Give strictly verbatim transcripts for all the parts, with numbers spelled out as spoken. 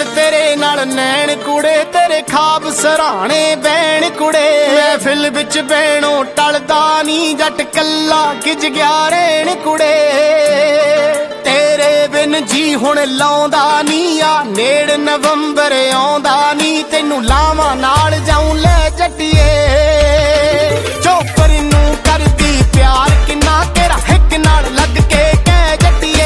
तेरे नाल नैन कुड़े तेरे खाब सराहने बैण कुड़े महफिल विच बैणों टलदा नी जट कल्ला गिज गया रहन कुड़े तेरे बिन जी हुण लाउंदा नी आ नेड़ नवंबर आउंदा नी तैनू लावां नाल जाऊं ले जट्टिए चोपर नू करदी प्यार किन्ना तेरा हिक नाल लग के कह जट्टिए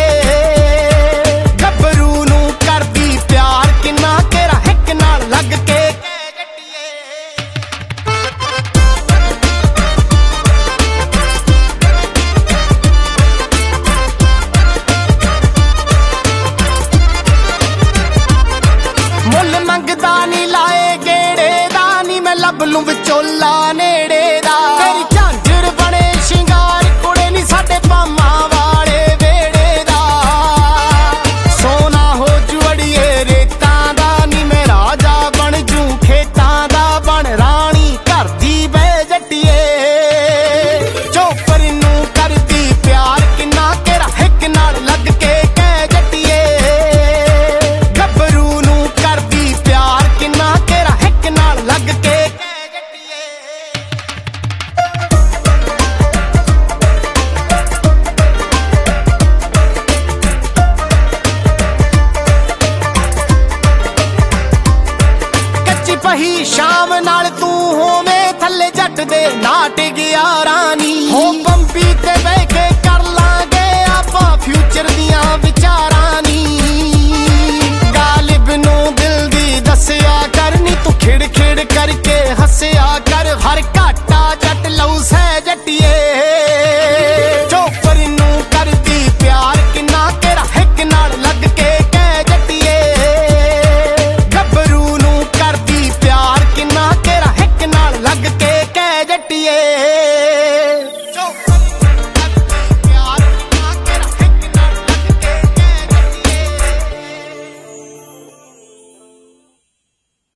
गबरू नू करदी प्यार किन्ना तेरा हिक नाल लग के मुल मंगदा नी लाए गेड़े दा नी मैं लब लूं विचोला नेड़े दा तेरी झांझर बने शिंगार कुड़े नी साडे पामा वाले वेड़े दा सोना हो जुड़िए रेतां दा नी मैं राजा बन जू खेतां दा बन रानी घर दी बह जट्टिए चोपर नू करदी प्यार किन्ना तेरा हिक नाल लग के कह जट्टिए गबरू नू करदी प्यार किन्ना तेरा हिक नाल लग के पही शाम नाल तू होवे थल्ले जट दे नाट ग्यारां नी हो पंपी ते बह